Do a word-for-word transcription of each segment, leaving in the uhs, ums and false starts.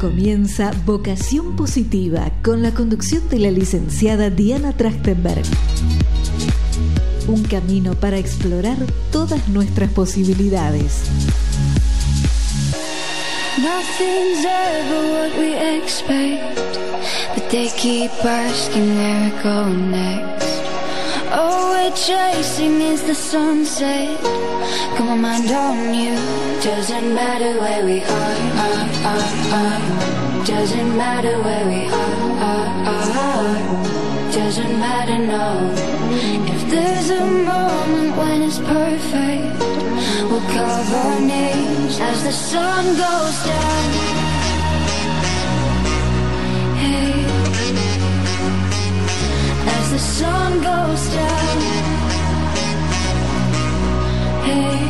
comienza Vocación Positiva con la conducción de la licenciada Diana Trachtenberg. Un camino para explorar todas nuestras posibilidades. Nothing's ever what we expect, but they keep asking where we're going next. All we're chasing is the sunset. Got my mind on you. Doesn't matter where we are, are, are, are. Doesn't matter where we are, are, are. Doesn't matter, no. If there's a moment when it's perfect, we'll carve our names as the sun goes down. Hey, as the sun goes down. Hey,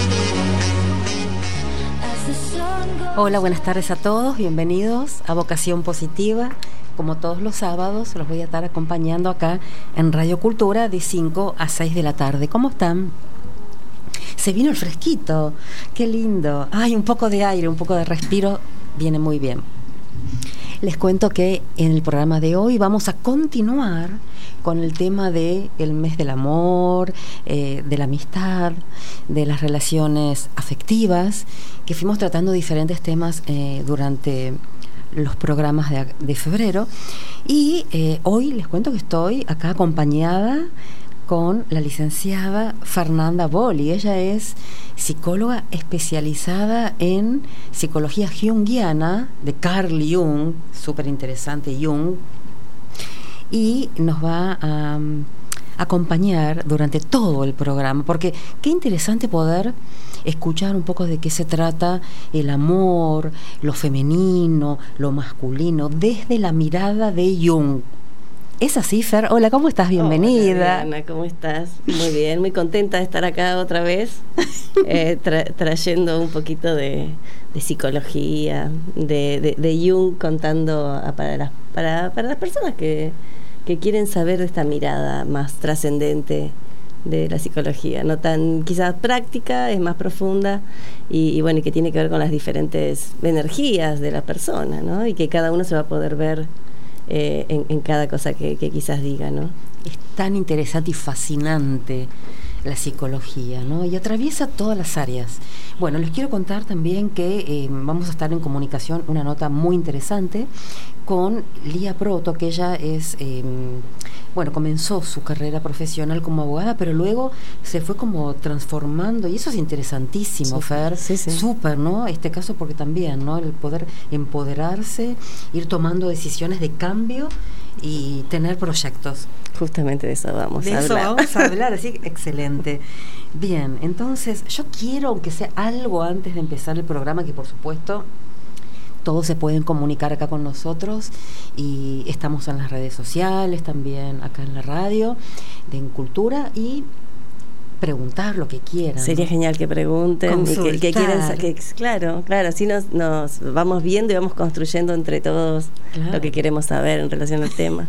as the sun goes. Hola, buenas tardes a todos, bienvenidos a Vocación Positiva. Como todos los sábados, los voy a estar acompañando acá en Radio Cultura de cinco a seis de la tarde. ¿Cómo están? Se vino el fresquito, qué lindo. Ay, un poco de aire, un poco de respiro, viene muy bien. Les cuento que en el programa de hoy vamos a continuar con el tema del mes del amor, eh, de la amistad, de las relaciones afectivas, que fuimos tratando diferentes temas eh, durante los programas de, de febrero. Y eh, hoy les cuento que estoy acá acompañada con la licenciada Fernanda Bolli. Ella es psicóloga especializada en psicología junguiana de Carl Jung, súper interesante Jung, y nos va a um, acompañar durante todo el programa, porque qué interesante poder escuchar un poco de qué se trata el amor, lo femenino, lo masculino, desde la mirada de Jung. ¿Es así, Fer? Hola, ¿cómo estás? Bienvenida. Hola, Ana, ¿cómo estás? Muy bien, muy contenta de estar acá otra vez, eh, tra- trayendo un poquito de, de psicología, de, de, de Jung, contando a, para, las, para, para las personas que, que quieren saber de esta mirada más trascendente de la psicología, no tan quizás práctica, es más profunda y, y bueno, y que tiene que ver con las diferentes energías de la persona, ¿no? Y que cada uno se va a poder ver Eh, en, en cada cosa que, que quizás diga, ¿no? Es tan interesante y fascinante la psicología, ¿no? Y atraviesa todas las áreas. Bueno, les quiero contar también que eh, vamos a estar en comunicación, una nota muy interesante con Lía Proto, que ella es, eh, bueno, comenzó su carrera profesional como abogada, pero luego se fue como transformando, y eso es interesantísimo, Fer, sí, sí. súper, ¿no? Este caso porque también, ¿no? El poder empoderarse, ir tomando decisiones de cambio y tener proyectos. Justamente de eso vamos de a eso hablar. vamos a hablar, así que excelente. Bien, entonces yo quiero, aunque sea algo antes de empezar el programa, que por supuesto todos se pueden comunicar acá con nosotros y estamos en las redes sociales, también acá en la radio, de En Cultura, y preguntar lo que quieran. Sería, ¿no?, genial que pregunten y que, que quieran, que, claro, claro, así nos, nos vamos viendo y vamos construyendo entre todos, claro, lo que queremos saber en relación al tema.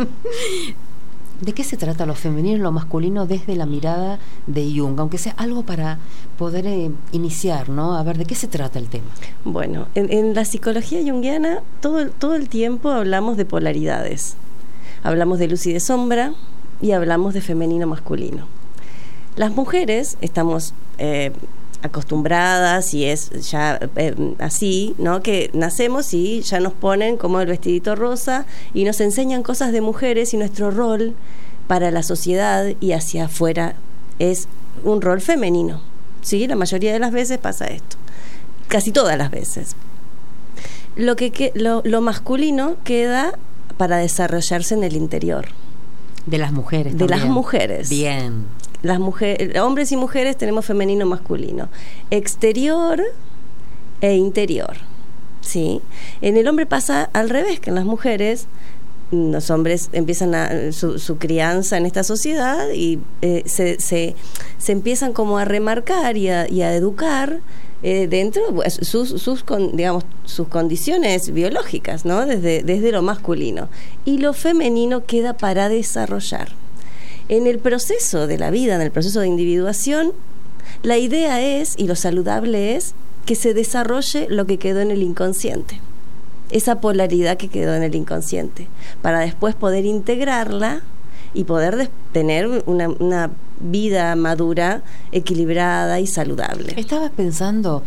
¿De qué se trata lo femenino y lo masculino desde la mirada de Jung? Aunque sea algo para poder eh, iniciar, ¿no? A ver, ¿de qué se trata el tema? Bueno, en, en la psicología junguiana todo, todo el tiempo hablamos de polaridades. Hablamos de luz y de sombra y hablamos de femenino masculino. Las mujeres estamos eh, acostumbradas, y es ya eh, así, ¿no?, que nacemos y ya nos ponen como el vestidito rosa y nos enseñan cosas de mujeres, y nuestro rol para la sociedad y hacia afuera es un rol femenino, ¿sí? La mayoría de las veces pasa esto, casi todas las veces. Lo, que, que, lo, lo masculino queda para desarrollarse en el interior. De las mujeres De también. las mujeres. Bien. Las mujeres, hombres y mujeres tenemos femenino, masculino, exterior e interior, ¿sí? En el hombre pasa al revés, que en las mujeres los hombres empiezan a, su, su crianza en esta sociedad y eh, se, se, se empiezan como a remarcar y a, y a educar eh, dentro pues, sus, sus con, digamos sus condiciones biológicas, ¿no? Desde, desde lo masculino, y lo femenino queda para desarrollar. En el proceso de la vida, en el proceso de individuación, la idea es, y lo saludable es, que se desarrolle lo que quedó en el inconsciente. esa polaridad que quedó en el inconsciente, para después poder integrarla y poder des- tener una, una vida madura, equilibrada y saludable. Estabas pensando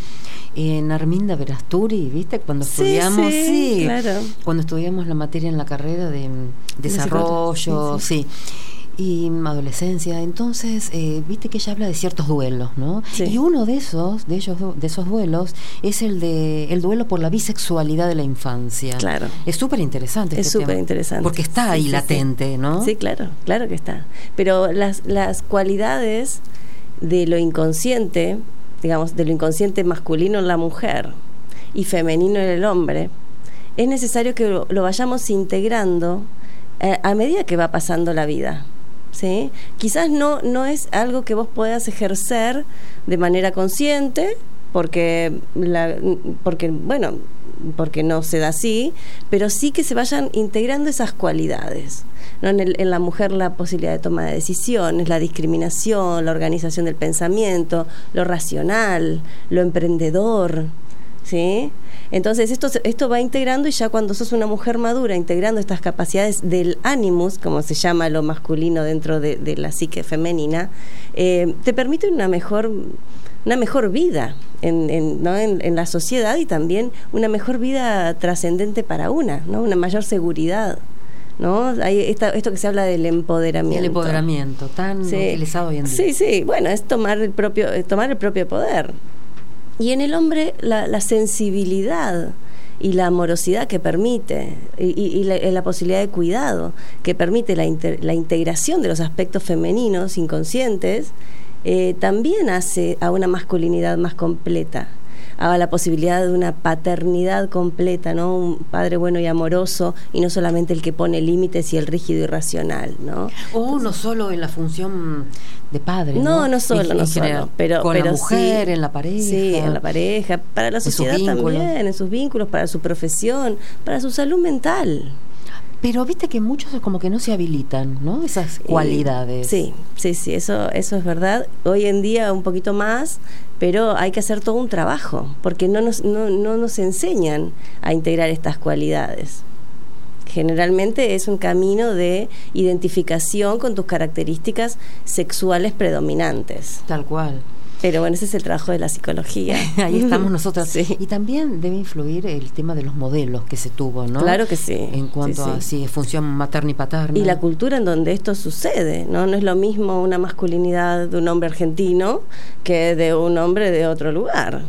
en Arminda Verasturi, ¿viste? Cuando estudiamos, sí, sí, sí, claro. Cuando estudiamos la materia en la carrera de mm, desarrollo, sí, sí. sí. Y adolescencia, entonces, eh, viste que ella habla de ciertos duelos, ¿no? Sí. Y uno de esos, de ellos, de esos duelos, es el de el duelo por la bisexualidad de la infancia. Claro. Es súper interesante. Es este súper tema, interesante. porque está Sí, ahí sí, latente, sí. ¿no? Sí, claro, claro que está. Pero las, las cualidades de lo inconsciente, digamos, de lo inconsciente masculino en la mujer y femenino en el hombre, es necesario que lo, lo vayamos integrando eh, a medida que va pasando la vida. ¿Sí? Quizás no, no es algo que vos puedas ejercer de manera consciente, porque, la, porque, bueno, porque no se da así, pero sí que se vayan integrando esas cualidades, ¿no? En, el, en la mujer la posibilidad de toma de decisiones, la discriminación, la organización del pensamiento, lo racional, lo emprendedor, ¿sí? Entonces esto, esto va integrando, y ya cuando sos una mujer madura, integrando estas capacidades del animus, como se llama lo masculino dentro de, de la psique femenina, eh, te permite una mejor, una mejor vida en, en, ¿no? en, en la sociedad, y también una mejor vida trascendente para una, ¿no? Una mayor seguridad, ¿no? Hay esta, esto que se habla del empoderamiento. El empoderamiento, tan sí. utilizado hoy en día. Sí, sí, bueno, es tomar el propio, tomar el propio poder. Y en el hombre la, la sensibilidad y la amorosidad que permite, y, y, y la, la posibilidad de cuidado que permite la, inter, la integración de los aspectos femeninos inconscientes, eh, también hace a una masculinidad más completa, a la posibilidad de una paternidad completa, ¿no? Un padre bueno y amoroso, y no solamente el que pone límites y el rígido y racional, ¿no? O no solo en la función de padre, No, no, no solo, en, no en solo, general, pero con pero la mujer, sí, en la pareja. Sí, en la pareja, para la sociedad también, en sus vínculos, para su profesión, para su salud mental. Pero viste que muchos como que no se habilitan, ¿no? Esas cualidades. Sí, sí, sí, eso, eso es verdad. Hoy en día un poquito más, pero hay que hacer todo un trabajo, porque no nos, no, no nos enseñan a integrar estas cualidades. Generalmente es un camino de identificación con tus características sexuales predominantes. Tal cual. Pero bueno, ese es el trabajo de la psicología. Ahí estamos nosotros. Sí. Y también debe influir el tema de los modelos que se tuvo, ¿no? Claro que sí. En cuanto sí, a sí. si función materna y paterna. Y la cultura en donde esto sucede, ¿no? No es lo mismo una masculinidad de un hombre argentino que de un hombre de otro lugar.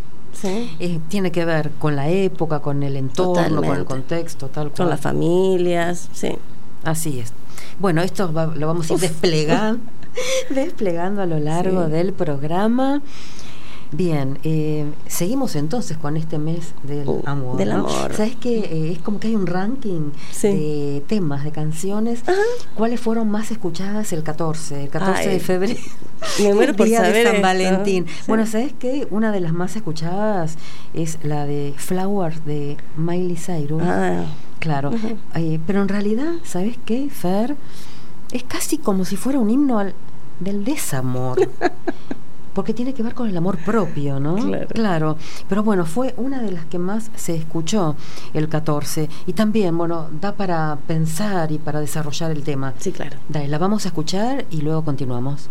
¿Sí? Eh, tiene que ver con la época, con el entorno, Totalmente. con el contexto, tal cual. Con las familias, sí. Así es. Bueno, esto va, lo vamos a ir desplegando, desplegando a lo largo Sí. del programa. Bien, eh, seguimos entonces con este mes del Uh, amor. del ¿no? amor. ¿Sabes que eh, es como que hay un ranking Sí. de temas, de canciones? Ajá. ¿Cuáles fueron más escuchadas el catorce? El catorce Ay, de febrero. me muero por Día saber de San esto. Valentín. Sí. Bueno, ¿sabes qué? Una de las más escuchadas es la de Flowers de Miley Cyrus. Ah, Claro, Ujú. eh, pero en realidad, ¿sabes qué, Fer? Es casi como si fuera un himno al, del desamor, porque tiene que ver con el amor propio, ¿no? Claro. Claro, pero bueno, fue una de las que más se escuchó el catorce, y también, bueno, da para pensar y para desarrollar el tema. sí, claro. Dale, la vamos a escuchar y luego continuamos.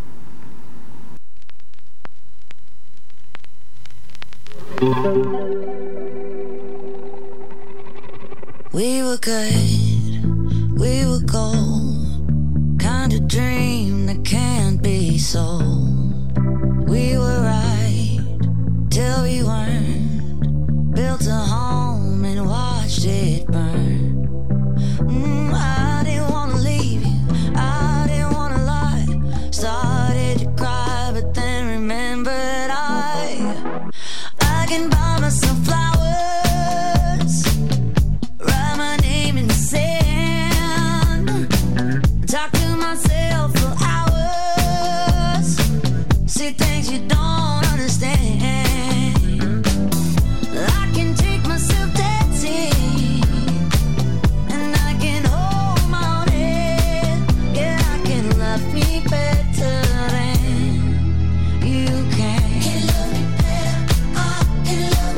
We were good, we were gold, kind of dream that can't be sold. We were right till we weren't, built a home and watched it burn. Mm, I didn't want to leave you, I didn't want to lie, started to cry but then remembered I I can buy myself flowers, write my name in the sand, talk to myself for hours, see things you don't understand. I can take myself dancing, and I can hold my own head. Yeah, I can love me better than you can. Can love me better, I can love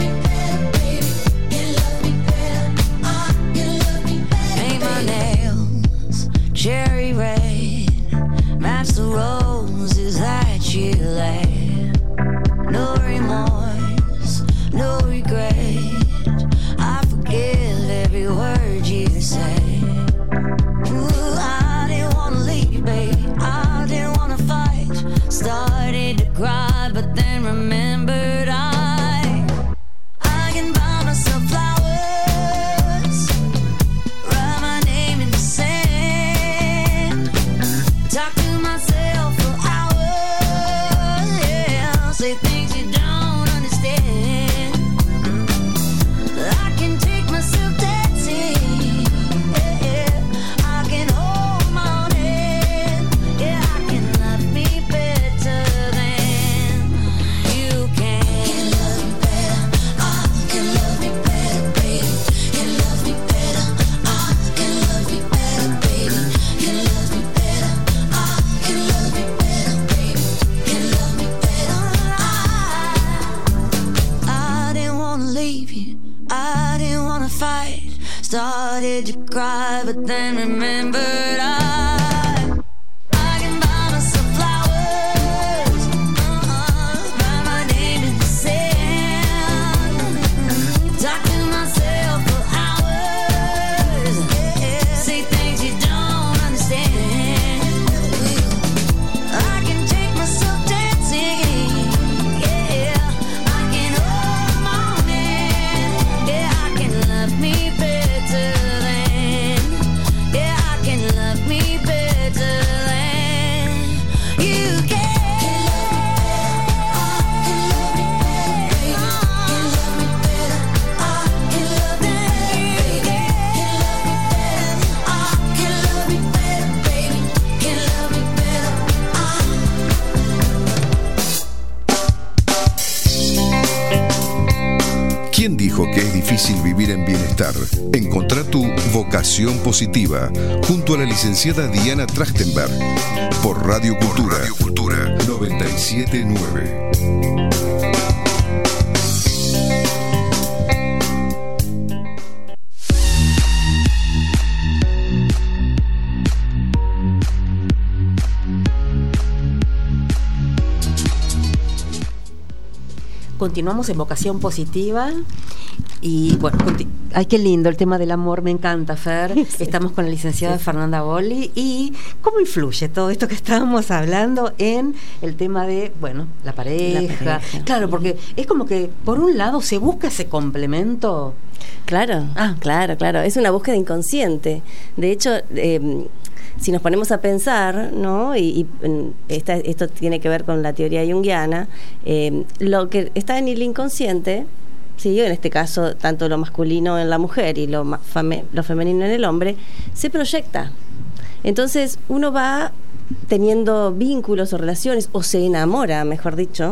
I didn't wanna fight, started to cry, but then remembered I, I can buy myself flowers, uh-huh, write my name in the sand, talk to myself for hours, yeah, say things you don't understand. I can take myself dancing, yeah, I can hold my own hand, yeah, I can love me better than, yeah, I can love me better than you can. ¿Quién dijo que es difícil vivir en bienestar? Encontrá tu vocación positiva junto a la licenciada Diana Trachtenberg por Radio Cultura, por Radio Cultura noventa y siete punto nueve. Continuamos en Vocación Positiva y bueno, conti- ay, qué lindo el tema del amor, me encanta, Fer. Sí. Estamos con la licenciada sí. Fernanda Bolli. ¿Y cómo influye todo esto que estábamos hablando en el tema de, bueno, la pareja? La pareja. Claro, porque es como que por un lado se busca ese complemento. Claro, ah. claro, claro, es una búsqueda inconsciente. De hecho, eh, si nos ponemos a pensar, ¿no? Y, y esta, esto tiene que ver con la teoría junguiana, eh, lo que está en el inconsciente, ¿sí? En este caso, tanto lo masculino en la mujer y lo, fame, lo femenino en el hombre, se proyecta. Entonces, uno va teniendo vínculos o relaciones, o se enamora, mejor dicho,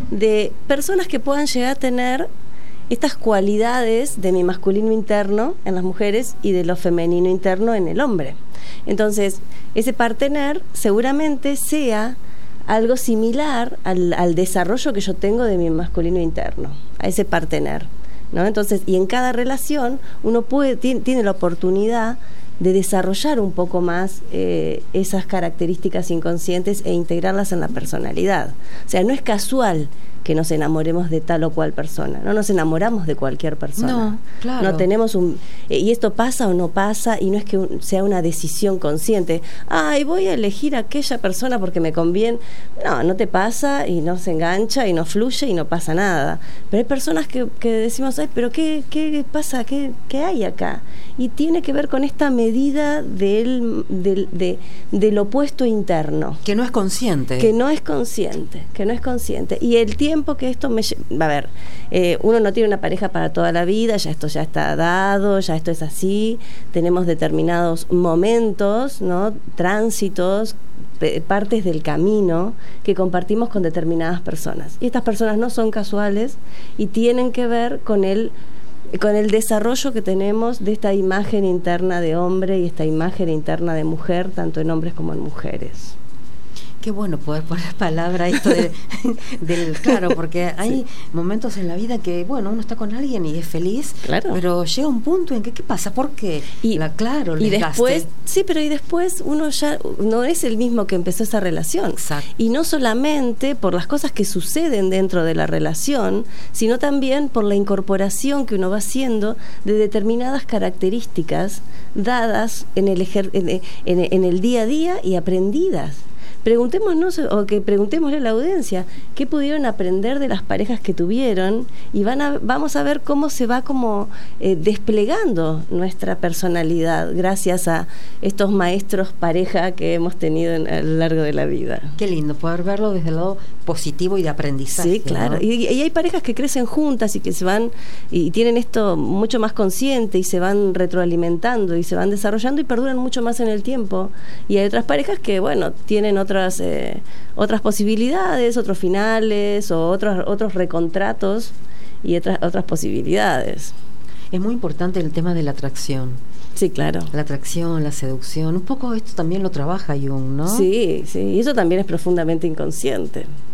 de personas que puedan llegar a tener estas cualidades de mi masculino interno en las mujeres y de lo femenino interno en el hombre. Entonces, ese partener seguramente sea algo similar al, al desarrollo que yo tengo de mi masculino interno, a ese partener, ¿no? Entonces, y en cada relación uno puede tiene, tiene la oportunidad de desarrollar un poco más eh, esas características inconscientes e integrarlas en la personalidad. O sea, no es casual que nos enamoremos de tal o cual persona, no nos enamoramos de cualquier persona. No, claro. No tenemos un... Eh, y esto pasa o no pasa, y no es que un, sea una decisión consciente. Ay, voy a elegir a aquella persona porque me conviene. No, no te pasa y no se engancha y no fluye y no pasa nada. Pero hay personas que, que decimos, ay, pero ¿qué, qué pasa? ¿Qué, qué hay acá? Y tiene que ver con esta medida del, del, de, del opuesto interno. Que no es consciente. Que no es consciente, que no es consciente. Y el tiempo que esto me... A ver, eh, uno no tiene una pareja para toda la vida, ya esto ya está dado, ya esto es así, tenemos determinados momentos, ¿no? Tránsitos, partes del camino que compartimos con determinadas personas. Y estas personas no son casuales y tienen que ver con el con el desarrollo que tenemos de esta imagen interna de hombre y esta imagen interna de mujer, tanto en hombres como en mujeres. Qué bueno poder poner palabra a esto de, del claro, porque hay sí. momentos en la vida que, bueno, uno está con alguien y es feliz, claro. pero llega un punto en que, ¿qué pasa? ¿Por qué? Y, la, claro, y después, sí, pero y después uno ya no es el mismo que empezó esa relación. Exacto. Y no solamente por las cosas que suceden dentro de la relación, sino también por la incorporación que uno va haciendo de determinadas características dadas en el, ejer- en, en, en el día a día y aprendidas. Preguntémonos, o que preguntémosle a la audiencia, ¿qué pudieron aprender de las parejas que tuvieron? Y van a, vamos a ver cómo se va como eh, desplegando nuestra personalidad gracias a estos maestros pareja que hemos tenido en, a lo largo de la vida. Qué lindo poder verlo desde el lado positivo y de aprendizaje. Sí, claro. ¿No? Y, y hay parejas que crecen juntas y que se van y tienen esto mucho más consciente y se van retroalimentando y se van desarrollando y perduran mucho más en el tiempo. Y hay otras parejas que, bueno, tienen otras eh, otras posibilidades, otros finales o otros otros recontratos y otras otras posibilidades. Es muy importante el tema de la atracción. Sí, claro. La atracción, la seducción, un poco esto también lo trabaja Jung, ¿no? Sí, sí, y eso también es profundamente inconsciente.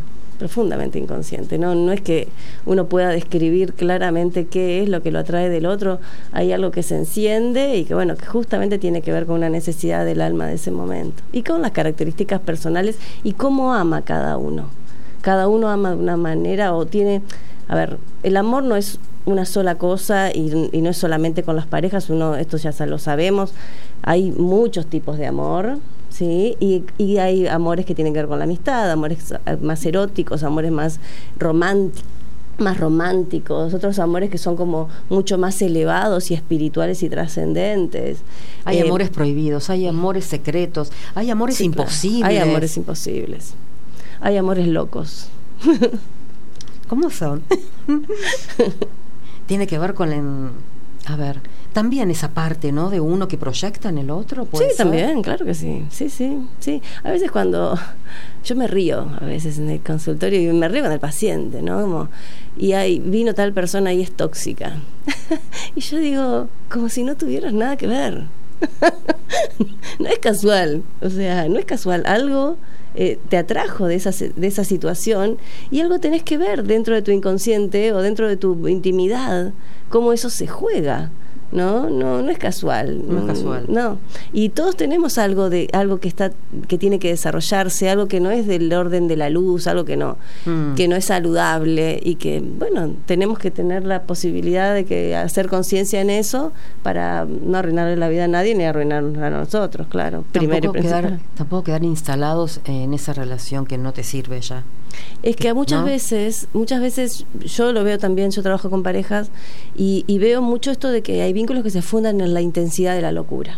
profundamente inconsciente, ¿no? No es que uno pueda describir claramente qué es lo que lo atrae del otro, hay algo que se enciende y que, bueno, que justamente tiene que ver con una necesidad del alma de ese momento y con las características personales y cómo ama cada uno. Cada uno ama de una manera o tiene... A ver, el amor no es una sola cosa y, y no es solamente con las parejas, uno, esto ya lo sabemos, hay muchos tipos de amor, ¿sí? Y, y hay amores que tienen que ver con la amistad, amores más eróticos, amores más románticos, más románticos, otros amores que son como mucho más elevados y espirituales y trascendentes. Hay eh, amores prohibidos, hay amores secretos, hay amores sí, imposibles. Claro, hay amores imposibles. Hay amores locos. ¿Cómo son? Tiene que ver con el, a ver, también esa parte, ¿no? De uno que proyecta en el otro. Sí, ser? También, claro que sí. Sí, sí, sí. A veces cuando yo me río, a veces en el consultorio y me río con el paciente, ¿no? Como, y hay, vino tal persona y es tóxica. Y yo digo, como si no tuvieras nada que ver. No es casual, o sea, no es casual. Algo eh, te atrajo de esa, de esa situación y algo tenés que ver dentro de tu inconsciente o dentro de tu intimidad, cómo eso se juega. No, no, no es casual. No es casual. No. Y todos tenemos algo de algo que está, que tiene que desarrollarse, algo que no es del orden de la luz, algo que no, mm. que no es saludable y que, bueno, tenemos que tener la posibilidad de que hacer conciencia en eso para no arruinarle la vida a nadie ni arruinarnos a nosotros, claro. Primero y principal. Quedar, tampoco quedar instalados en esa relación que no te sirve ya. Es que muchas ¿no? veces, muchas veces yo lo veo también, yo trabajo con parejas y, y veo mucho esto de que hay vínculos que se fundan en la intensidad de la locura.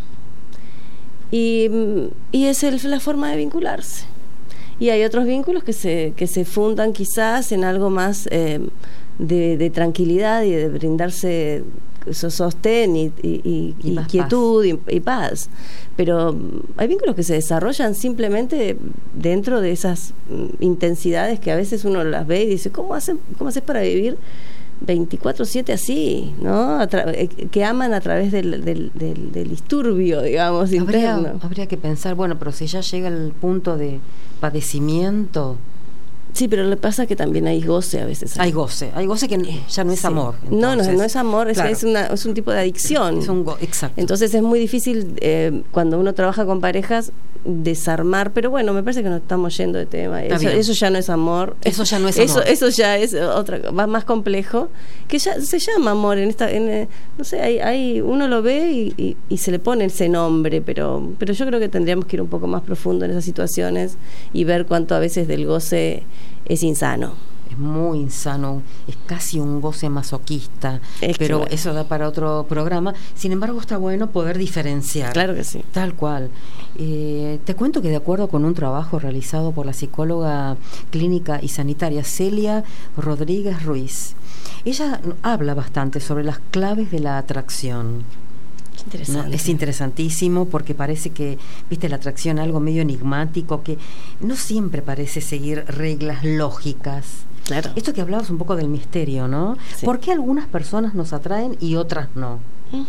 Y, y es el, la forma de vincularse. Y hay otros vínculos que se, que se fundan quizás en algo más eh, de, de tranquilidad y de brindarse sostén y, y, y, y, y quietud y, y paz. Pero hay vínculos que se desarrollan simplemente dentro de esas intensidades que a veces uno las ve y dice, ¿cómo hacen, cómo haces para vivir veinticuatro siete así, ¿no? A tra- que aman a través del, del, del, del disturbio, digamos, habría, interno. Habría que pensar, bueno, pero si ya llega el punto de padecimiento. Sí, pero le pasa que también hay goce a veces. Hay goce, hay goce que ya no es sí. amor. Entonces, no, no, no es amor, claro. es, es, una, es un tipo de adicción. Es un go- exacto. Entonces es muy difícil eh, cuando uno trabaja con parejas desarmar, pero bueno, me parece que nos estamos yendo de tema. Eso, eso ya no es amor. Eso ya no es eso, amor. Eso ya es otra, más, más complejo, que ya se llama amor en esta, en, no sé, hay, hay, uno lo ve y, y, y se le pone ese nombre, pero, pero yo creo que tendríamos que ir un poco más profundo en esas situaciones y ver cuánto a veces del goce es insano. Es muy insano, es casi un goce masoquista, es pero bueno. Eso da para otro programa. Sin embargo, está bueno poder diferenciar. Claro que sí. Tal cual. Eh, te cuento que de acuerdo con un trabajo realizado por la psicóloga clínica y sanitaria Celia Rodríguez Ruiz, ella habla bastante sobre las claves de la atracción. Interesante. ¿No? Es interesantísimo porque parece que, viste, la atracción algo medio enigmático que no siempre parece seguir reglas lógicas. Claro. Esto que hablabas un poco del misterio, ¿no? Sí. ¿Por qué algunas personas nos atraen y otras no? Uh-huh.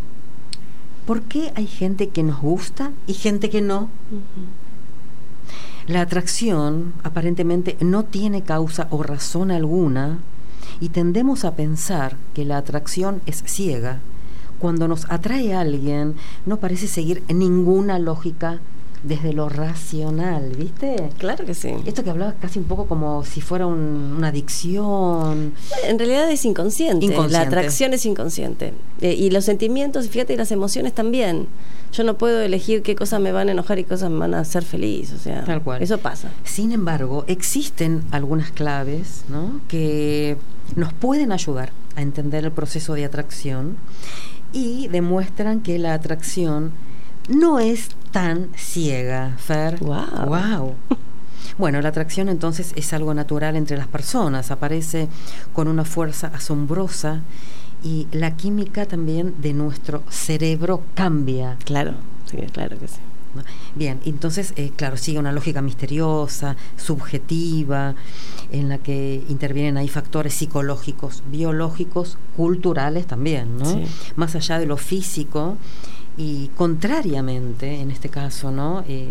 ¿Por qué hay gente que nos gusta y gente que no? Uh-huh. La atracción aparentemente no tiene causa o razón alguna y tendemos a pensar que la atracción es ciega. Cuando nos atrae a alguien, no parece seguir ninguna lógica desde lo racional, ¿viste? Claro que sí. Esto que hablabas casi un poco como si fuera un, una adicción. En realidad es inconsciente. inconsciente. La atracción es inconsciente. Eh, y los sentimientos, fíjate, y las emociones también. Yo no puedo elegir qué cosas me van a enojar y qué cosas me van a hacer feliz. O sea, tal cual. Eso pasa. Sin embargo, existen algunas claves, ¿no?, que nos pueden ayudar a entender el proceso de atracción y demuestran que la atracción no es tan ciega, Fer. Wow. Wow. Bueno, la atracción entonces es algo natural entre las personas, aparece con una fuerza asombrosa y la química también de nuestro cerebro cambia. Claro, sí, claro que sí. Bien, entonces, eh, claro, sigue una lógica misteriosa, subjetiva, en la que intervienen ahí factores psicológicos, biológicos, culturales también, ¿no? Sí. Más allá de lo físico y contrariamente, en este caso, ¿no?, eh,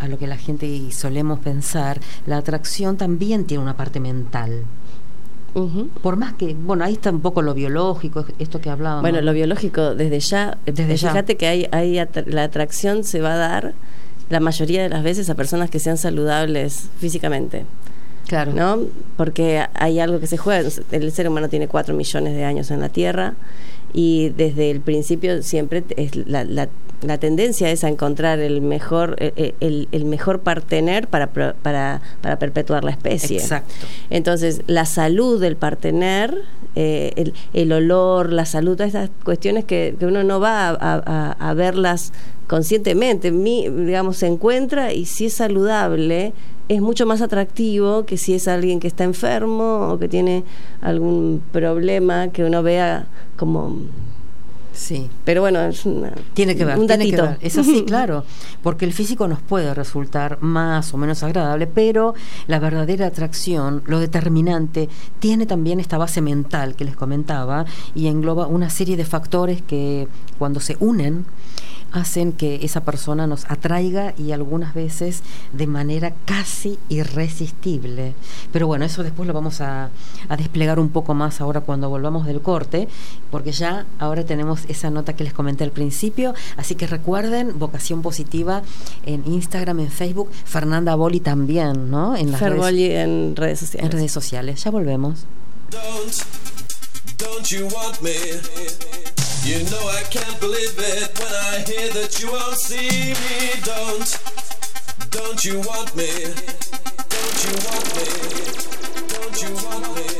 a lo que la gente y solemos pensar, la atracción también tiene una parte mental. Uh-huh. Por más que, bueno, ahí está un poco lo biológico, esto que hablábamos. Bueno, lo biológico desde ya, desde fíjate ya. que hay, hay atr- la atracción se va a dar la mayoría de las veces a personas que sean saludables físicamente. Claro. ¿No? Porque hay algo que se juega. El ser humano tiene cuatro millones de años en la Tierra y desde el principio siempre es la, la, la tendencia es a encontrar el mejor el, el, el mejor partener para, para, para perpetuar la especie. Exacto. Entonces, la salud del partener, eh, el, el olor, la salud, todas estas cuestiones que, que uno no va a, a, a verlas conscientemente, mi, digamos, se encuentra y si es saludable es mucho más atractivo que si es alguien que está enfermo o que tiene algún problema que uno vea como... Sí. Pero bueno, es una, tiene que ver, un tiene datito. que ver. Es así, claro, porque el físico nos puede resultar más o menos agradable, pero la verdadera atracción, lo determinante, tiene también esta base mental que les comentaba y engloba una serie de factores que cuando se unen hacen que esa persona nos atraiga y algunas veces de manera casi irresistible. Pero bueno, eso después lo vamos a, a desplegar un poco más ahora cuando volvamos del corte, porque ya ahora tenemos esa nota que les comenté al principio, así que recuerden, Vocación Positiva en Instagram, en Facebook, Fernanda Boli también, ¿no? En las Fer redes, Boli en redes sociales. En redes sociales, ya volvemos. Don't, don't you want me? You know I can't believe it when I hear that you won't see me. Don't, don't you want me? Don't you want me? Don't you want me?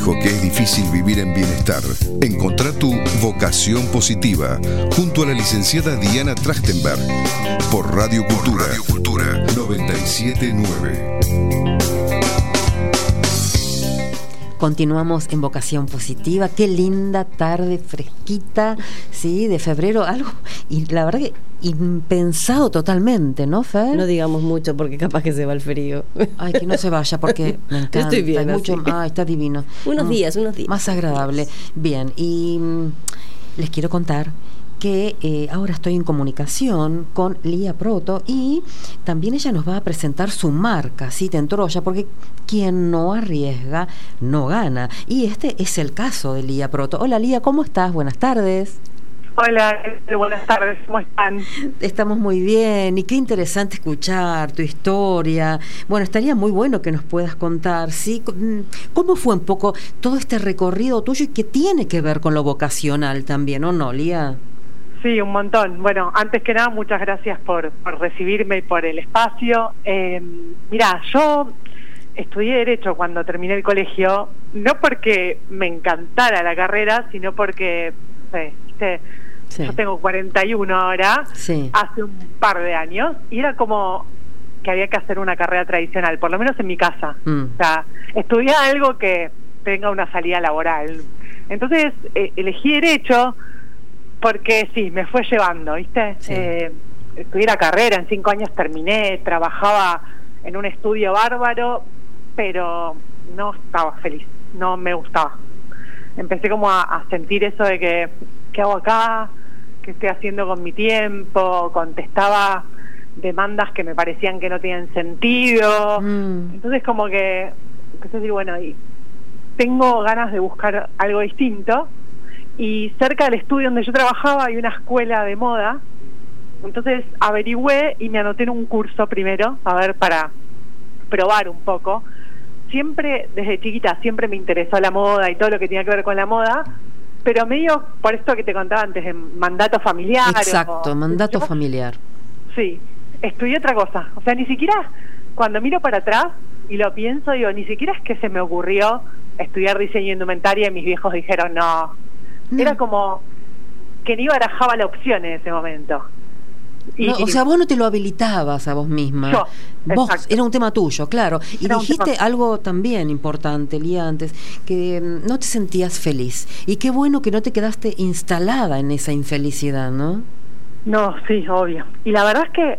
dijo que es difícil vivir en bienestar? Encontrá tu vocación positiva junto a la licenciada Diana Trachtenberg por Radio Cultura, Radio Cultura noventa y siete punto nueve. Continuamos en Vocación Positiva. Qué linda tarde fresquita, sí, de febrero, algo, y la verdad que impensado totalmente, ¿no, Fer? No digamos mucho porque capaz que se va el frío. Ay, que no se vaya porque me encanta. Yo estoy bien, Hay mucho, así. ah, está divino. Unos Mm, días, unos días. Más agradable. Bien, y mm, les quiero contar que eh, ahora estoy en comunicación con Lía Proto y también ella nos va a presentar su marca, Cita en Troya, porque quien no arriesga no gana. Y este es el caso de Lía Proto. Hola Lía, ¿cómo estás? Buenas tardes. Hola, buenas tardes, ¿cómo están? Estamos muy bien y qué interesante escuchar tu historia. Bueno, estaría muy bueno que nos puedas contar, ¿sí? ¿Cómo fue un poco todo este recorrido tuyo y qué tiene que ver con lo vocacional también, ¿o no, Lía? Sí, un montón. Bueno, antes que nada, muchas gracias por, por recibirme y por el espacio. Eh, mirá, yo estudié Derecho cuando terminé el colegio, no porque me encantara la carrera, sino porque, no sé, ¿viste? Sí. Yo tengo cuarenta y uno ahora, Sí. hace un par de años, y era como que había que hacer una carrera tradicional, por lo menos en mi casa. Mm. O sea, estudiar algo que tenga una salida laboral. Entonces, eh, elegí Derecho porque sí, me fue llevando, ¿viste? Sí. Eh, estudié la carrera, en cinco años terminé, trabajaba en un estudio bárbaro, pero no estaba feliz, no me gustaba. Empecé como a, a sentir eso de que, ¿qué hago acá? ¿Qué estoy haciendo con mi tiempo? Contestaba demandas que me parecían que no tenían sentido. Mm. Entonces como que empecé a decir, bueno, y tengo ganas de buscar algo distinto. Y cerca del estudio donde yo trabajaba hay una escuela de moda, entonces averigüé y me anoté en un curso primero, a ver, para probar un poco. Siempre, desde chiquita, siempre me interesó la moda y todo lo que tenía que ver con la moda, pero medio por esto que te contaba antes, de mandato familiar. Exacto, o, mandato yo, familiar. Sí, estudié otra cosa, o sea, ni siquiera, cuando miro para atrás y lo pienso, digo, ni siquiera es que se me ocurrió estudiar diseño de indumentaria y mis viejos dijeron no. No. Era como que ni barajaba la opción en ese momento. Y, No, o sea, vos no te lo habilitabas a vos misma. Yo, vos, exacto. era un tema tuyo, claro. Y Era un dijiste tema. algo también importante, Lía, antes, que mm, no te sentías feliz. Y qué bueno que no te quedaste instalada en esa infelicidad, ¿no? No, sí, obvio. Y la verdad es que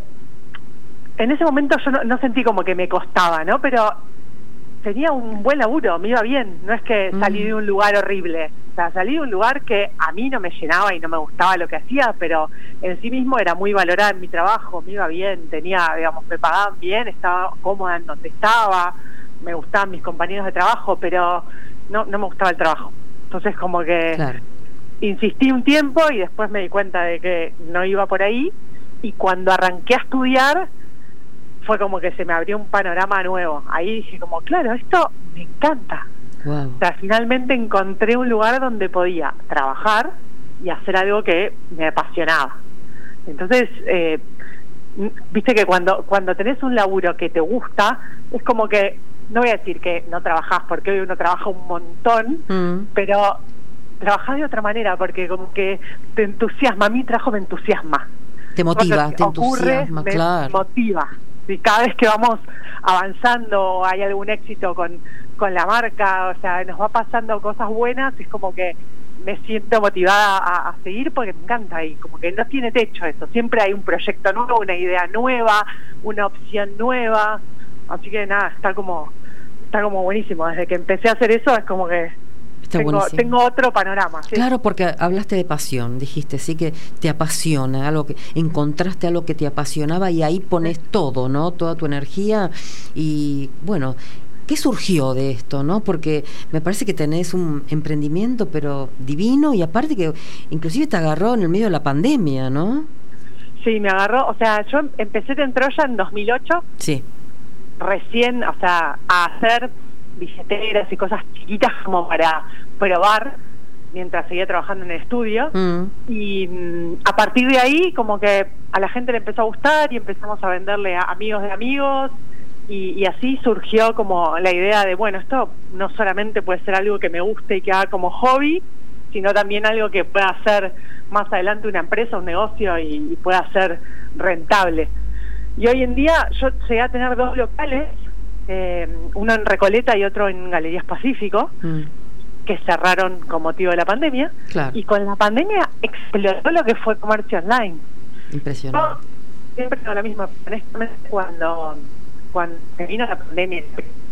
en ese momento yo no, no sentí como que me costaba, ¿no? Pero tenía un buen laburo, me iba bien. No es que salí Mm. de un lugar horrible. O sea, salí de un lugar que a mí no me llenaba y no me gustaba lo que hacía, pero en sí mismo era muy valorada en mi trabajo, me iba bien, tenía, digamos, me pagaban bien, estaba cómoda en donde estaba, me gustaban mis compañeros de trabajo, pero no, no me gustaba el trabajo. Entonces como que Claro. insistí un tiempo y después me di cuenta de que no iba por ahí, y cuando arranqué a estudiar fue como que se me abrió un panorama nuevo. Ahí dije como, claro, esto me encanta. Wow. O sea, finalmente encontré un lugar donde podía trabajar y hacer algo que me apasionaba. Entonces, eh, viste que cuando cuando tenés un laburo que te gusta, es como que, no voy a decir que no trabajás, porque hoy uno trabaja un montón, Mm. pero trabajás de otra manera, porque como que te entusiasma. A mí mi trabajo me entusiasma. Te motiva, Lo que te ocurre, entusiasma, me claro. motiva. Y cada vez que vamos avanzando o hay algún éxito con, con la marca, o sea, nos va pasando cosas buenas, es como que me siento motivada a, a seguir porque me encanta, y como que no tiene techo eso, siempre hay un proyecto nuevo, una idea nueva, una opción nueva, así que nada, está como está como buenísimo. Desde que empecé a hacer eso es como que Está tengo, buenísimo. tengo otro panorama, ¿sí? Claro, porque hablaste de pasión, dijiste, sí, que te apasiona, algo que encontraste algo que te apasionaba y ahí pones todo, ¿no? Toda tu energía. Y bueno, ¿qué surgió de esto, no? Porque me parece que tenés un emprendimiento pero divino, y aparte que inclusive te agarró en el medio de la pandemia, ¿no? Sí, me agarró, o sea, yo empecé en Troya en dos mil ocho, Sí. recién, o sea, a hacer billeteras y cosas chiquitas como para probar mientras seguía trabajando en el estudio. Mm. Y mm, a partir de ahí como que a la gente le empezó a gustar y empezamos a venderle a amigos de amigos, Y, y así surgió como la idea de, bueno, esto no solamente puede ser algo que me guste y que haga como hobby, sino también algo que pueda ser más adelante una empresa, un negocio y, y pueda ser rentable. Y hoy en día yo llegué a tener dos locales, eh, uno en Recoleta y otro en Galerías Pacífico, mm. que cerraron con motivo de la pandemia. Claro. Y con la pandemia explotó lo que fue comercio online. Impresionante. Yo siempre digo lo mismo, honestamente, cuando, cuando se vino la pandemia.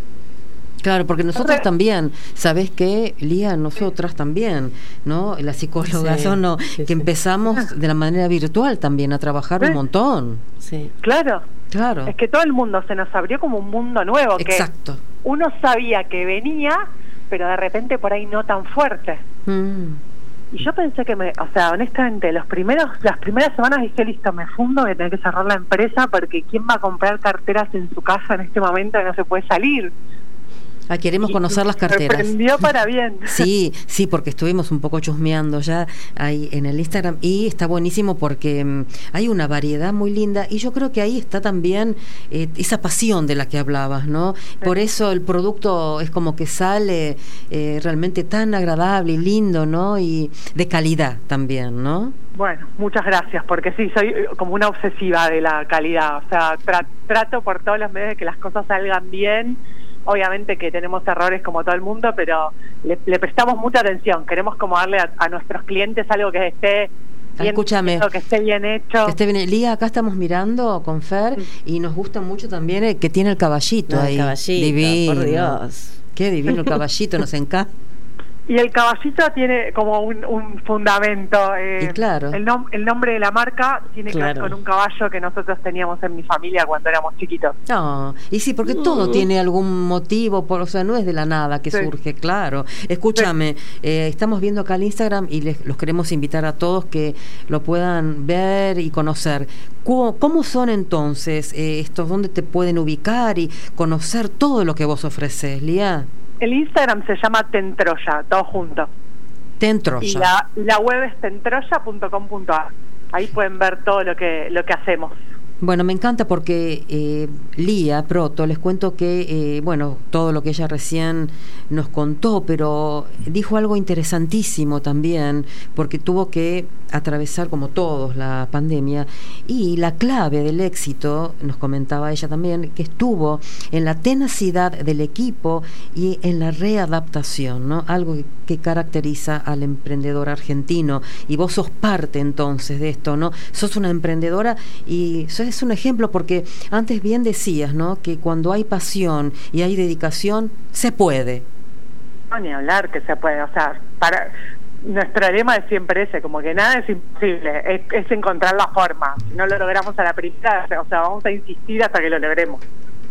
Claro, porque nosotros también, ¿sabés qué, Lía? Nosotras también, ¿no? Las psicólogas, sí, ¿o no? sí, que sí. empezamos de la manera virtual también a trabajar ¿Sí? un montón. Sí. Claro. Claro. Es que todo el mundo se nos abrió como un mundo nuevo. Exacto. Que uno sabía que venía, pero de repente por ahí no tan fuerte. Mm. Y yo pensé que me, o sea, honestamente, los primeros, las primeras semanas dije, listo, me fundo, voy a tener que cerrar la empresa porque ¿quién va a comprar carteras en su casa en este momento que no se puede salir? Ah, queremos conocer las carteras. Me sorprendió para bien. Sí, sí, porque estuvimos un poco chusmeando ya ahí en el Instagram y está buenísimo porque um, hay una variedad muy linda y yo creo que ahí está también eh, esa pasión de la que hablabas, ¿no? Sí. Por eso el producto es como que sale eh, realmente tan agradable y lindo, ¿no? Y de calidad también, ¿no? Bueno, muchas gracias, porque sí, soy como una obsesiva de la calidad, o sea, tra- trato por todos los medios de que las cosas salgan bien. Obviamente que tenemos errores como todo el mundo, pero le, le prestamos mucha atención. Queremos como darle a, a nuestros clientes algo que esté bien, Escúchame, hecho, que esté bien hecho. Que esté bien. Lía, acá estamos mirando con Fer mm. y nos gusta mucho también el que tiene el caballito no, ahí. El caballito, divino. por Dios. Qué divino el caballito, nos encanta. Y el caballito tiene como un, un fundamento. Eh, y claro. El, nom- el nombre de la marca tiene claro. que ver con un caballo que nosotros teníamos en mi familia cuando éramos chiquitos. No, y sí, porque mm. todo tiene algún motivo, por, o sea, no es de la nada que sí. surge, claro. Escúchame, sí. eh, estamos viendo acá el Instagram y les, los queremos invitar a todos que lo puedan ver y conocer. ¿Cómo, cómo son entonces eh, estos? ¿Dónde te pueden ubicar y conocer todo lo que vos ofreces, Lía? El Instagram se llama Tentroya, todo junto. Tentroya. Y la, la web es tentroya punto com punto a r. Ahí pueden ver todo lo que lo que hacemos. Bueno, me encanta porque eh, Lía Proto, les cuento que, eh, bueno, todo lo que ella recién nos contó, pero dijo algo interesantísimo también, porque tuvo que atravesar, como todos, la pandemia, y la clave del éxito, nos comentaba ella también, que estuvo en la tenacidad del equipo y en la readaptación, ¿no? Algo que, que caracteriza al emprendedor argentino, y vos sos parte entonces de esto, ¿no? Sos una emprendedora y sos es un ejemplo porque antes bien decías, ¿no? Que cuando hay pasión y hay dedicación, se puede. No, ni hablar que se puede, o sea, para nuestro lema es siempre ese, como que nada es imposible, es, es encontrar la forma. Si no lo logramos a la primera, o sea, vamos a insistir hasta que lo logremos.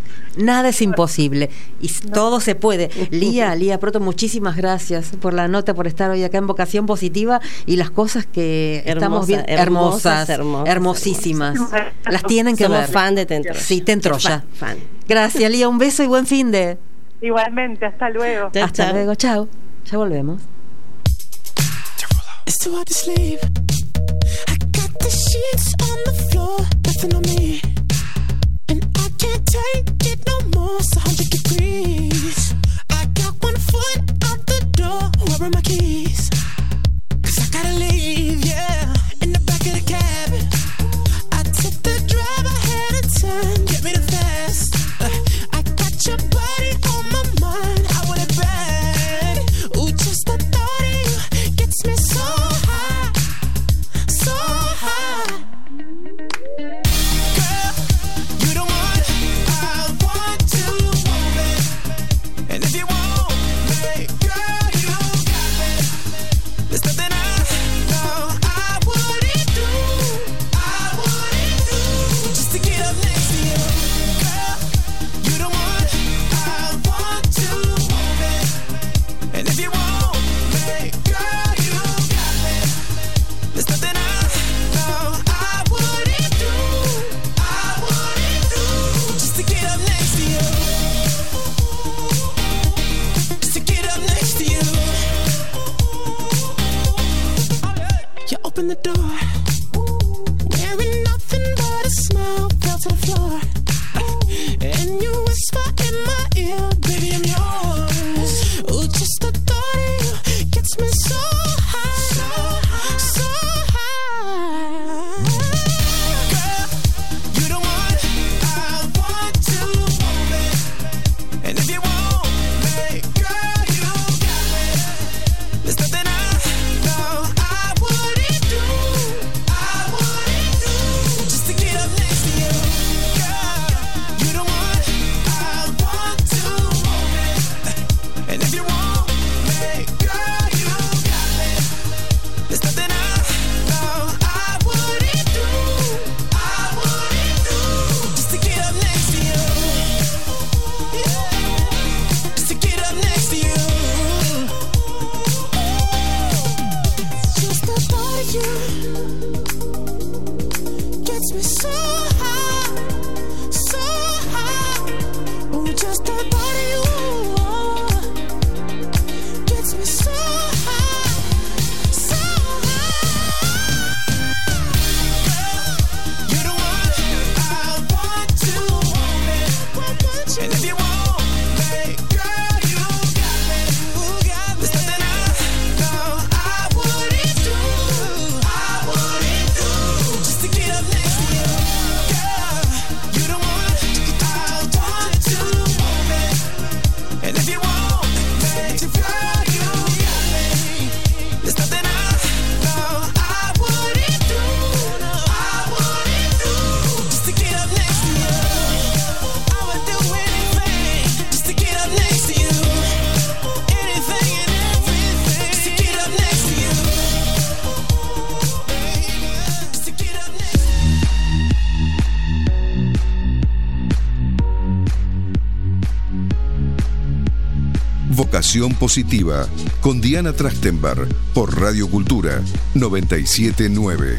Nada es imposible y no. todo se puede. Lía, Lía Proto, muchísimas gracias por la nota, por estar hoy acá en Vocación Positiva y las cosas que Hermosa, estamos viendo, hermosas, hermosas, hermosas, hermosísimas. Hermosas. Las tienen que Somos ver. Somos fan de Tentroya. Sí, Tentroya. Fan. Gracias, Lía, un beso y buen fin de. Igualmente, hasta luego. Hasta chao. luego, chao. Ya volvemos. It's too hard to sleep. I got the sheets on the floor, nothing on me. And I can't take it no more, it's one hundred degrees. I got one foot out the door, where are my keys? Cause I gotta leave, yeah. In the back of the cab, I took the drive ahead of time, get me the fast. uh, I got your body on my mind, I want it bad. Ooh, just the thought of you gets me so high, so high. And if you want me, girl, you got me. Vocación Positiva con Diana Trachtenberg por Radio Cultura noventa y siete punto nueve.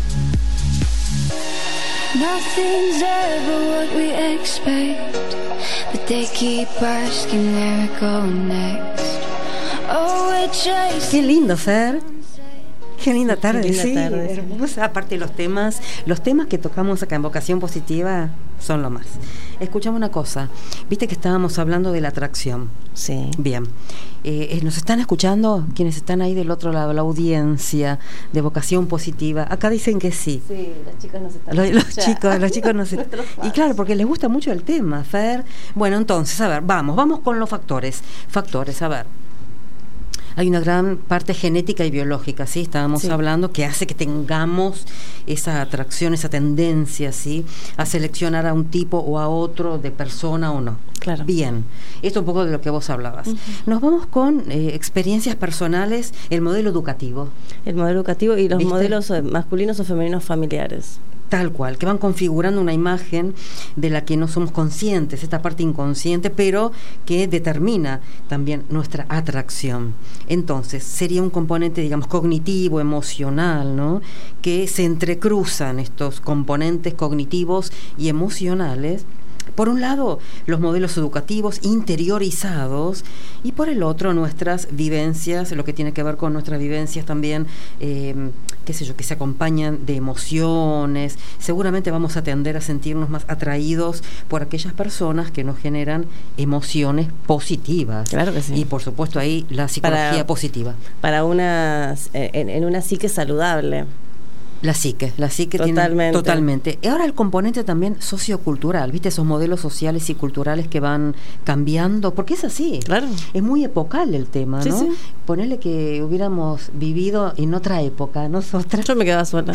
Nothing's ever what we expect, but they keep asking where we go next. Oh, we're chasing. Qué lindo, Fer. Qué linda tarde, Qué linda sí, tarde, sí. hermosa. Aparte de los temas, los temas que tocamos acá en Vocación Positiva son lo más. Escuchame una cosa, viste que estábamos hablando de la atracción. Sí. Bien, eh, ¿nos están escuchando quienes están ahí del otro lado, la audiencia de Vocación Positiva? Acá dicen que sí. Sí, las chicas nos están Los, los chicos, los chicos no se... Y claro, porque les gusta mucho el tema, Fer. Bueno, entonces, a ver, vamos, vamos con los factores. Factores, a ver. Hay una gran parte genética y biológica, ¿sí? Estábamos Sí. hablando que hace que tengamos esa atracción, esa tendencia, ¿sí? A seleccionar a un tipo o a otro de persona o no. Claro. Bien, esto es un poco de lo que vos hablabas. Uh-huh. Nos vamos con eh, experiencias personales, el modelo educativo. El modelo educativo y los ¿Viste? modelos masculinos o femeninos familiares. Tal cual, que van configurando una imagen de la que no somos conscientes, esta parte inconsciente, pero que determina también nuestra atracción. Entonces, sería un componente, digamos, cognitivo, emocional, ¿no? Que se entrecruzan estos componentes cognitivos y emocionales. Por un lado, los modelos educativos interiorizados y por el otro, nuestras vivencias, lo que tiene que ver con nuestras vivencias también, eh, qué sé yo, que se acompañan de emociones. Seguramente vamos a tender a sentirnos más atraídos por aquellas personas que nos generan emociones positivas. Claro que sí. Y por supuesto ahí la psicología Para- positiva. Para una, en, en una psique saludable. La psique, la psique Totalmente. tiene totalmente. Y ahora el componente también sociocultural, ¿viste? Esos modelos sociales y culturales que van cambiando, porque es así. Claro. Es muy epocal el tema, Sí, ¿no? sí. Ponerle que hubiéramos vivido en otra época, nosotras. Yo me quedaba sola.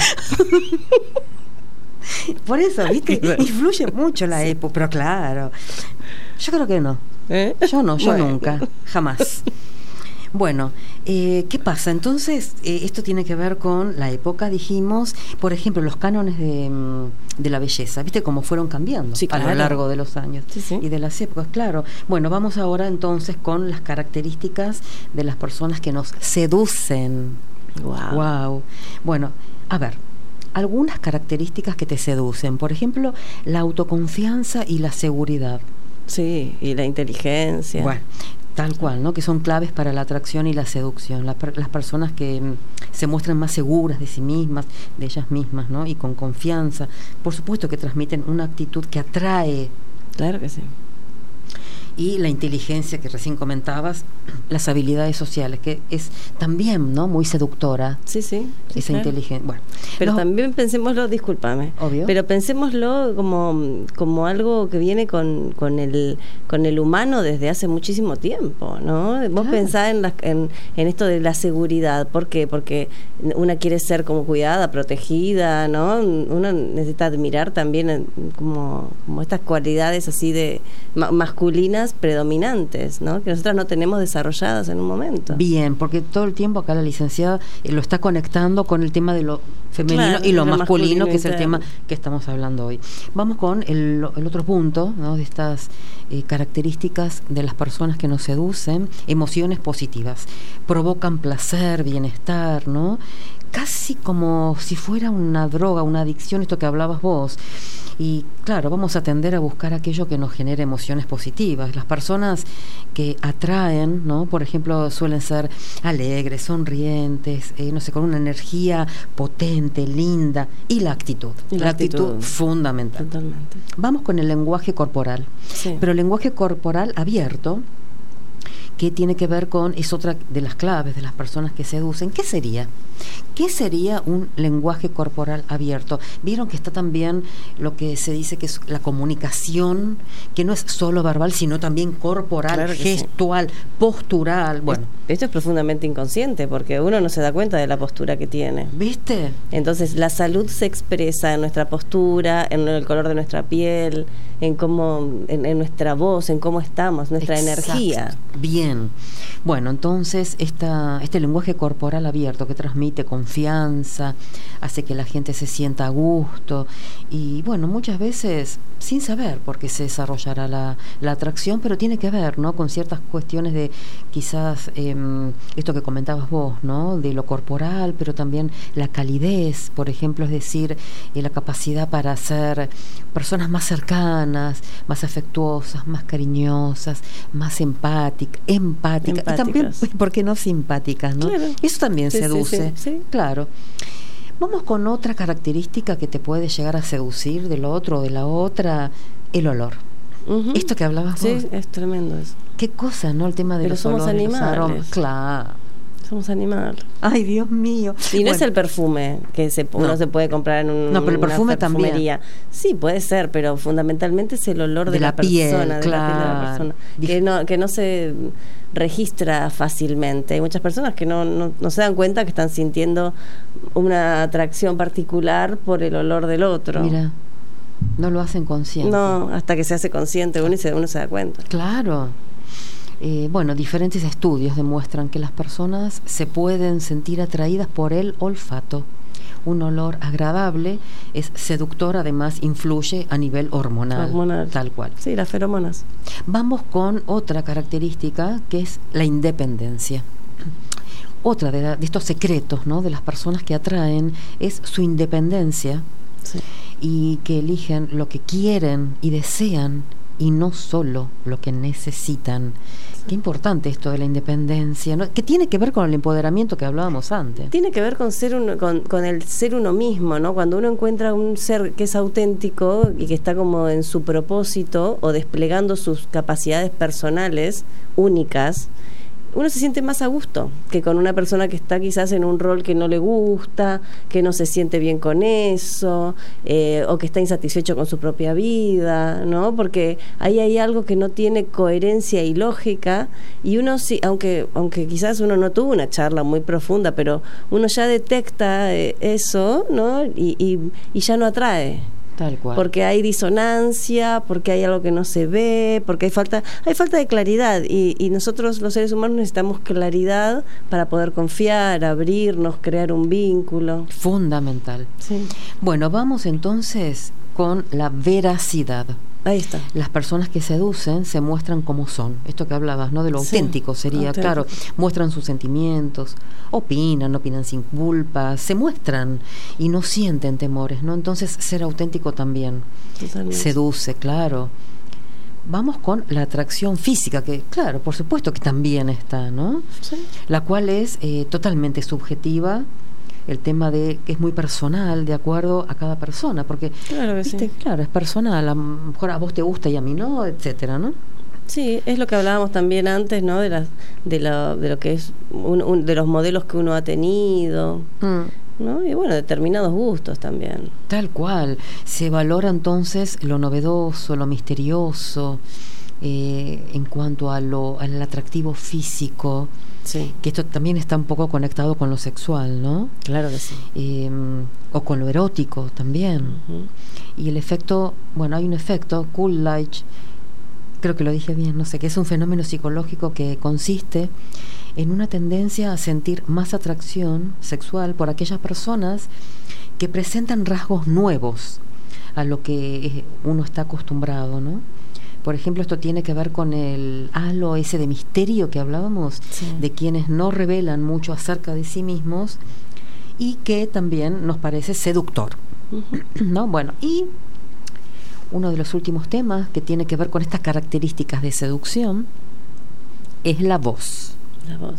Por eso, ¿viste? Claro. Influye mucho la época, pero claro. Yo creo que no. ¿Eh? Yo no, yo Bueno. nunca, jamás. Bueno, eh, ¿qué pasa? Entonces, eh, esto tiene que ver con la época, dijimos, por ejemplo, los cánones de, mm, de la belleza, ¿viste cómo fueron cambiando Sí, a lo claro. largo de los años Sí, sí. y de las épocas? Claro. Bueno, vamos ahora entonces con las características de las personas que nos seducen. Wow. Wow. Bueno, a ver, algunas características que te seducen, por ejemplo, la autoconfianza y la seguridad. Sí, y la inteligencia. Bueno, tal cual, ¿no? Que son claves para la atracción y la seducción. La per- las personas que mm, se muestran más seguras de sí mismas, de ellas mismas, ¿no? Y con confianza. Por supuesto que transmiten una actitud que atrae. Claro que sí. Y la inteligencia que recién comentabas, las habilidades sociales, que es también, ¿no? Muy seductora. Sí, sí. sí, Esa claro. inteligencia. Bueno, Pero los- también pensémoslo, discúlpame, Obvio. pero pensémoslo como, como algo que viene con, con el con el humano desde hace muchísimo tiempo, ¿no? Vos Claro. pensás en, la- en, en esto de la seguridad, ¿por qué? Porque una quiere ser como cuidada, protegida, ¿no? Uno necesita admirar también en- como, como estas cualidades así de ma- masculinas predominantes, ¿no? Que nosotras no tenemos desarrolladas en un momento. Bien, porque todo el tiempo acá la licenciada eh, lo está conectando con el tema de lo femenino Claro, y lo, lo masculino, masculino que es el interno. tema que estamos hablando hoy. Vamos con el, el otro punto, ¿no? De estas eh, características de las personas que nos seducen, emociones positivas. Provocan placer, bienestar, ¿no? Casi como si fuera una droga, una adicción, esto que hablabas vos. Y claro, vamos a tender a buscar aquello que nos genere emociones positivas. Las personas que atraen, ¿no? Por ejemplo, suelen ser alegres, sonrientes, eh, no sé, con una energía potente, linda, y la actitud. Y la la actitud, actitud. fundamental. Totalmente. Vamos con el lenguaje corporal. Sí. Pero el lenguaje corporal abierto, que tiene que ver con, es otra de las claves de las personas que seducen. ¿Qué sería? ¿Qué sería un lenguaje corporal abierto? Vieron que está también lo que se dice que es la comunicación, que no es solo verbal, sino también corporal, Claro que sí. gestual, postural. Bueno, Esto es profundamente inconsciente porque uno no se da cuenta de la postura que tiene. ¿viste? Entonces, la salud se expresa en nuestra postura, en el color de nuestra piel, en cómo, en, en nuestra voz, en cómo estamos, nuestra Exacto. energía. Bien. Bien. Bueno, entonces esta, este lenguaje corporal abierto que transmite confianza, hace que la gente se sienta a gusto y bueno, muchas veces sin saber por qué se desarrollará la, la atracción, pero tiene que ver, ¿no?, con ciertas cuestiones de quizás eh, esto que comentabas vos, ¿no?, de lo corporal, pero también la calidez, por ejemplo, es decir, eh, la capacidad para ser personas más cercanas, más afectuosas, más cariñosas, más empáticas, empáticas, y también, ¿por qué no simpáticas, no? Claro. Eso también Sí, seduce, sí, sí, sí. Claro. Vamos con otra característica que te puede llegar a seducir del otro o de la otra, el olor. Ujú. Esto que hablabas Sí, vos. es tremendo eso. Qué cosa, ¿no? El tema de Pero los somos olores, los animales. aromas. Claro. Somos animales. Ay, Dios mío. Y no Bueno, es el perfume que se, uno No. se puede comprar en un, No, pero el una perfume también. perfumería. Sí, puede ser, pero fundamentalmente es el olor de, De la, la piel, persona, de la piel de la claro. persona, Dif- que no, que no se registra fácilmente. Hay muchas personas que no, no, no se dan cuenta que están sintiendo una atracción particular por el olor del otro. Mira, no lo hacen consciente. No, hasta que se hace consciente uno y se, uno se da cuenta. Claro. Eh, bueno, diferentes estudios demuestran que las personas se pueden sentir atraídas por el olfato. Un olor agradable es seductor, además influye a nivel hormonal, Hormonal. tal cual. Sí, las feromonas. Vamos con otra característica que es la independencia. Otra de, la- de estos secretos, ¿no?, de las personas que atraen es su independencia Sí. y que eligen lo que quieren y desean y no solo lo que necesitan. Qué importante esto de la independencia, ¿no?, que tiene que ver con el empoderamiento que hablábamos antes. Tiene que ver con ser uno, con, con el ser uno mismo, ¿no? Cuando uno encuentra un ser que es auténtico y que está como en su propósito o desplegando sus capacidades personales únicas, uno se siente más a gusto que con una persona que está quizás en un rol que no le gusta, que no se siente bien con eso, eh, o que está insatisfecho con su propia vida, ¿no? Porque ahí hay algo que no tiene coherencia y lógica, y uno sí, aunque, aunque quizás uno no tuvo una charla muy profunda, pero uno ya detecta eh, eso, ¿no? Y, y, y ya no atrae. Tal cual. Porque hay disonancia, porque hay algo que no se ve, porque hay falta, hay falta de claridad y, y nosotros los seres humanos necesitamos claridad para poder confiar, abrirnos, crear un vínculo. Fundamental. Sí. Bueno, vamos entonces con la veracidad. Ahí está. Las personas que seducen se muestran como son. Esto que hablabas, ¿no?, de lo Sí, auténtico sería, auténtico. claro, muestran sus sentimientos, opinan, opinan sin culpa, se muestran y no sienten temores, ¿no? Entonces, ser auténtico también Totalmente. seduce, claro. Vamos con la atracción física, que claro, por supuesto que también está, ¿no? Sí. La cual es eh, totalmente subjetiva. El tema de que es muy personal, de acuerdo a cada persona, porque Claro que sí. ¿viste? Claro, es personal, a lo mejor a vos te gusta y a mí no, etcétera, ¿no? Sí, es lo que hablábamos también antes, ¿no? De las, de lo, de lo que es un, un- de los modelos que uno ha tenido, Mm, ¿no? Y bueno, determinados gustos también. tal cual. Se valora entonces lo novedoso, lo misterioso, eh, en cuanto a lo, al atractivo físico, Sí, que esto también está un poco conectado con lo sexual, ¿no? claro que sí. Eh, o con lo erótico también. Ujú. Y el efecto, bueno, hay un efecto, Coolidge, creo que lo dije bien, no sé, que es un fenómeno psicológico que consiste en una tendencia a sentir más atracción sexual por aquellas personas que presentan rasgos nuevos a lo que eh, uno está acostumbrado, ¿no? Por ejemplo, esto tiene que ver con el halo ese de misterio que hablábamos, Sí. de quienes no revelan mucho acerca de sí mismos y que también nos parece seductor, ¿no? Bueno, y uno de los últimos temas que tiene que ver con estas características de seducción es la voz. La voz.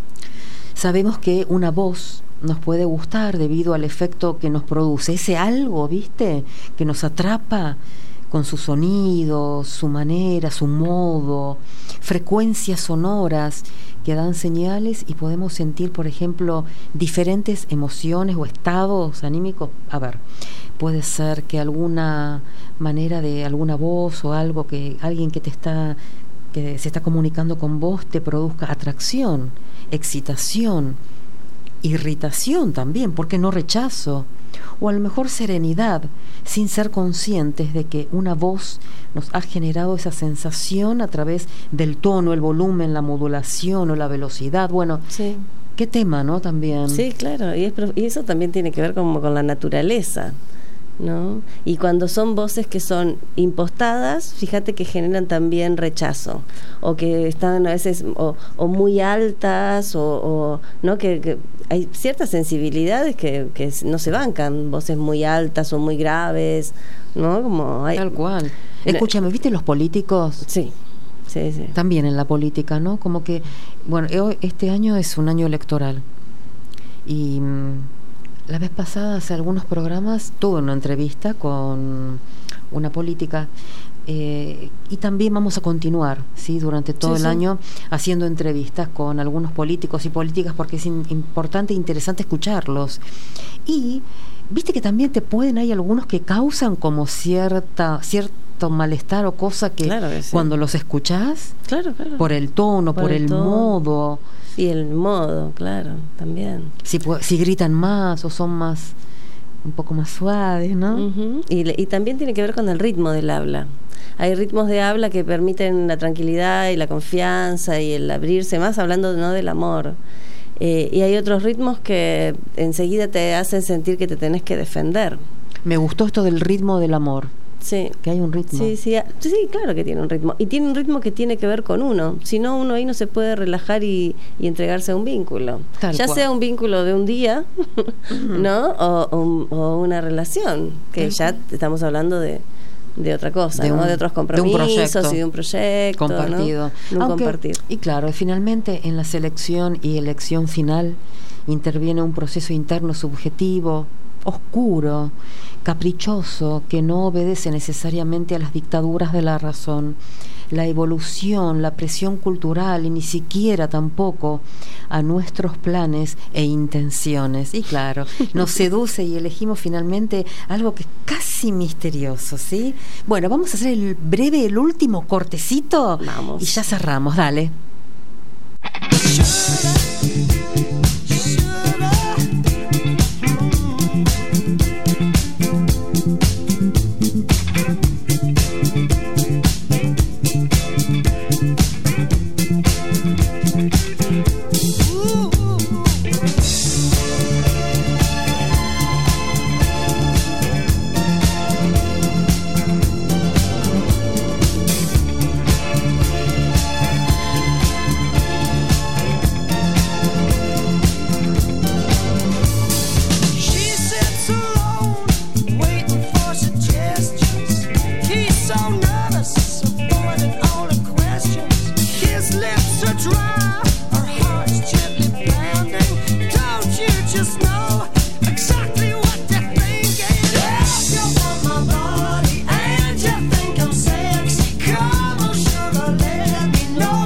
Sabemos que una voz nos puede gustar debido al efecto que nos produce, ese algo, ¿viste?, que nos atrapa con su sonido, su manera, su modo, frecuencias sonoras que dan señales y podemos sentir, por ejemplo, diferentes emociones o estados anímicos. A ver, puede ser que alguna manera de alguna voz o algo que alguien que te está que se está comunicando con vos te produzca atracción, excitación, irritación también, ¿por qué no rechazo? o a lo mejor serenidad, sin ser conscientes de que una voz nos ha generado esa sensación a través del tono, el volumen, la modulación o la velocidad. Bueno, Sí. qué tema, ¿no? También. Sí, claro, y, es, prof- y eso también tiene que ver como con la naturaleza, ¿no? Y cuando son voces que son impostadas, fíjate que generan también rechazo, o que están a veces o, o muy altas, o, o ¿no? Que, que hay ciertas sensibilidades que, que no se bancan, voces muy altas o muy graves, ¿no? Como hay, Tal cual. Escúchame, ¿viste los políticos? Sí, sí, sí. También en la política, ¿no? Como que, bueno, yo- este año es un año electoral y mm, la vez pasada, hace algunos programas, tuve una entrevista con una política eh, y también vamos a continuar, ¿sí? Durante todo Sí, el sí. año haciendo entrevistas con algunos políticos y políticas porque es in- importante e interesante escucharlos. Y viste que también te pueden, hay algunos que causan como cierta cierto malestar o cosa que Claro que sí. cuando los escuchás, Claro, claro. por el tono, por, Por el, el tono. modo, Y el modo, claro, también. si, pu- si gritan más o son más, un poco más suaves, ¿no? Ujú. y, le- y también tiene que ver con el ritmo del habla. Hay ritmos de habla que permiten la tranquilidad y la confianza y el abrirse más, hablando no del amor. Eh, y hay otros ritmos que enseguida te hacen sentir que te tenés que defender. Me gustó esto del ritmo del amor, Sí. que hay un ritmo. Sí, sí, a- sí, claro que tiene un ritmo. Y tiene un ritmo que tiene que ver con uno. Si no, uno ahí no se puede relajar y, y entregarse a un vínculo. Tal ya cual. sea un vínculo de un día, ¿no? O, o un- o una relación, que Tal ya estamos hablando de, de otra cosa, De ¿no? un- De otros de un compromisos proyecto y de un proyecto. ¿no? Compartido. De un Aunque- compartir. Y claro, finalmente en la selección y elección final interviene un proceso interno subjetivo, oscuro, caprichoso, que no obedece necesariamente a las dictaduras de la razón, la evolución, la presión cultural y ni siquiera tampoco a nuestros planes e intenciones. Y claro, nos seduce y elegimos finalmente algo que es casi misterioso, ¿sí? Bueno, vamos a hacer el breve, el último cortecito Vamos. y ya cerramos, dale. She sits alone, waiting for suggestions. He's so nervous, avoiding all the questions. His lips are dry, her heart's gently pounding. Don't you just know exactly what they're thinking? If you want my body and you think I'm sexy, come on, sugar, let me know.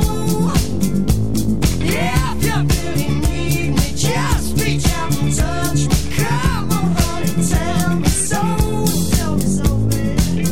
If you really need me, just reach out and touch me. Come on, honey, tell me so, tell me so, baby.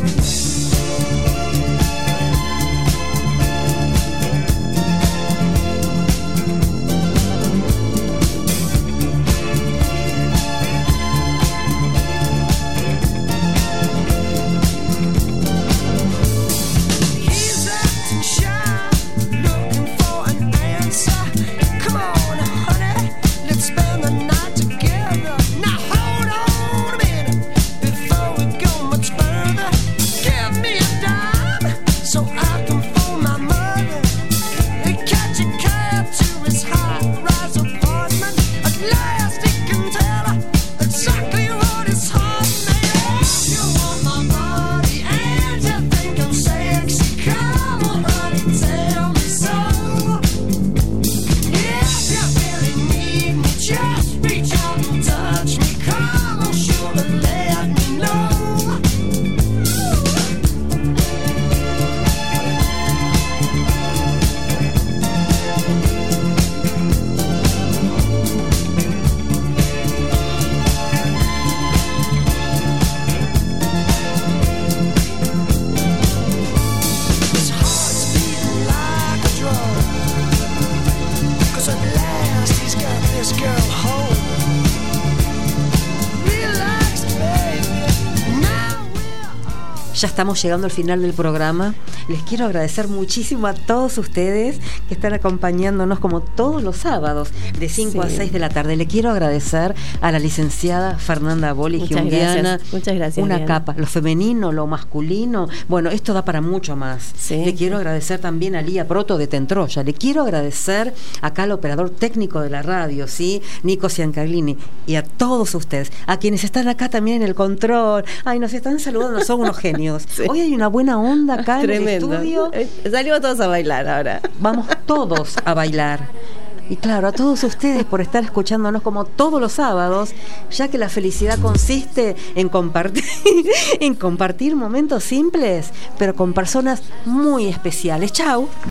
Ya estamos llegando al final del programa. Les quiero agradecer muchísimo a todos ustedes que están acompañándonos como todos los sábados de cinco Sí. a seis de la tarde. Le quiero agradecer a la licenciada Fernanda Boli, Muchas Giunguiana. gracias. Muchas gracias, Una Diana. capa, lo femenino, lo masculino. Bueno, esto da para mucho más. Sí. Le quiero agradecer también a Lía Proto de Tentroya. Le quiero agradecer acá al operador técnico de la radio, ¿sí? Nico Ciancaglini, y a todos ustedes, a quienes están acá también en el control. Ay, nos están saludando, son unos genios. Sí. Hoy hay una buena onda acá Tremendo. en el estudio. Eh, Salimos todos a bailar ahora. Vamos todos a bailar. Y claro, a todos ustedes por estar escuchándonos como todos los sábados, ya que la felicidad consiste en compartir, en compartir momentos simples, pero con personas muy especiales. Chau.